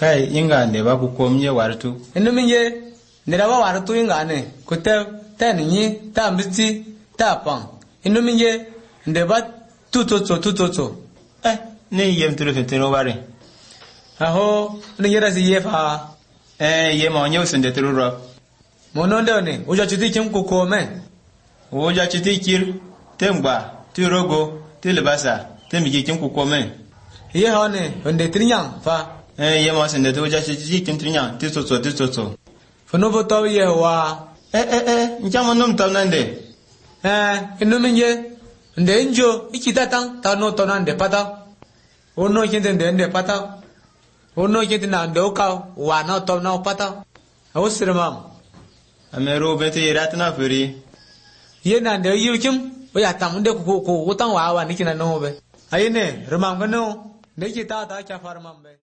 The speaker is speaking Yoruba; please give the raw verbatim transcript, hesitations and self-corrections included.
Kai inga ne ba ku komye wartu. Inu minye ne da ba wartu inga ne ku te te ni ta mbiti ta pang. Inu minye nde ba tutoto tutoto. Eh, ne yem turu fitino bare. Aho ne yera si yefa. Eh, yem onye usinde turu ro. Mononde ne uja chiti kim ku kome. Uja chiti kir temba tirogo tilbasa temiji kim ku kome. Ye hone onde trinyang fa. Eh, yem osinde tu uja chiti kim trinyang titoto titoto. Fono voto ye wa. Eh eh eh, njama num tamnande. Eh, inu minye nde njo ikita tang ta no to nande pata. Ono kinte nde nde pata. Ono kinte na ndo ka wa na to na pata. Awusire mam. Amero bete ratna furi. Ye na nde yukim o ya tam nde ku ku utang wa wa nikina no be. Ayine remam gano nde kita ta cha farmam be.